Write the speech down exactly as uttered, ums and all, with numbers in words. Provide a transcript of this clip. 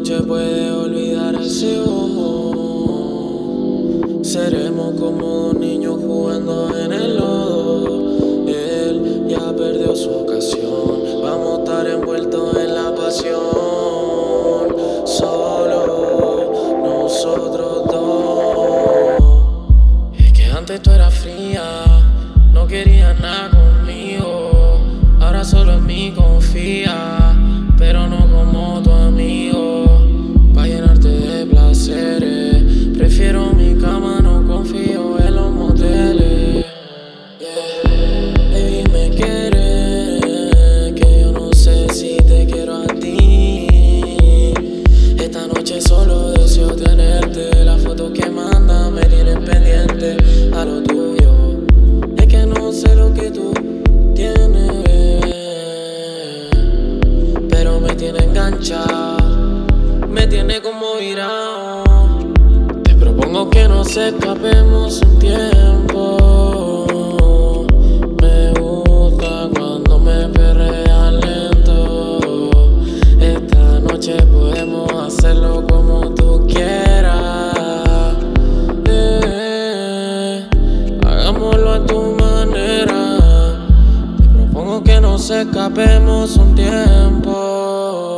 noche puede olvidar ese ojo. Seremos como dos niños jugando en el lodo. Él ya perdió su ocasión. Vamos a estar envueltos en la pasión. Solo nosotros dos. Es que antes tú eras fría, no querías nada conmigo. Ahora solo en mí confía, pero no como tu amigo. Pa' llenarte de placeres, prefiero mi cama, no confío en los moteles. Yeah. Baby, me quieres, que yo no sé si te quiero a ti. Esta noche solo deseo tenerte. Las fotos que mandas me tienen pendiente a lo tuyo. Es que no sé lo que tú tienes, pero me tiene enganchado, me tiene como virado. Te propongo que nos escapemos un tiempo. Me gusta cuando me perreas lento. Esta noche podemos hacerlo como tú quieras. Eh, hagámoslo a tu manera. Te propongo que nos escapemos un tiempo.